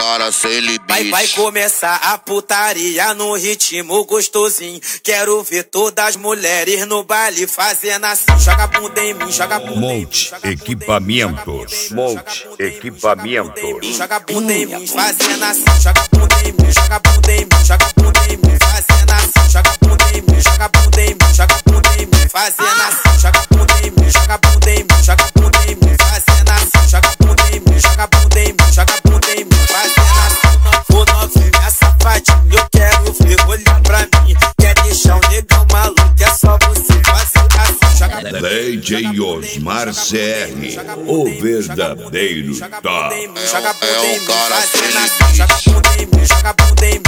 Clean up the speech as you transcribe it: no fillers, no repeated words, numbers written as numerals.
cara sem limite. Vai começar a putaria no ritmo gostosinho. Quero ver todas as mulheres no baile fazendo assim. Joga bunda em mim, joga bunda em mim. Monte Equipamentos. Monte Equipamentos. Joga bunda em mim, fazendo assim. Joga bunda em mim, joga bunda em mim, joga bunda em mim, fazendo assim. Joga bunda em mim, joga bunda em mim, joga bunda em mim, fazendo assim. Joga bunda em mim, joga bunda em mim, joga bunda em mim, fazendo assim. Joga bunda em mim, joga bunda em mim, joga bunda em mim, fazendo assim. Ô novinha safadinha, eu quero ver olhar pra mim. Quer deixar o negão maluco, é só você fazer assim. Joga DJ Osmar CR, o verdadeiro top. joga bunda em mim, É o cara sem fazendo assim. Joga bunda em mim, joga bunda em mim.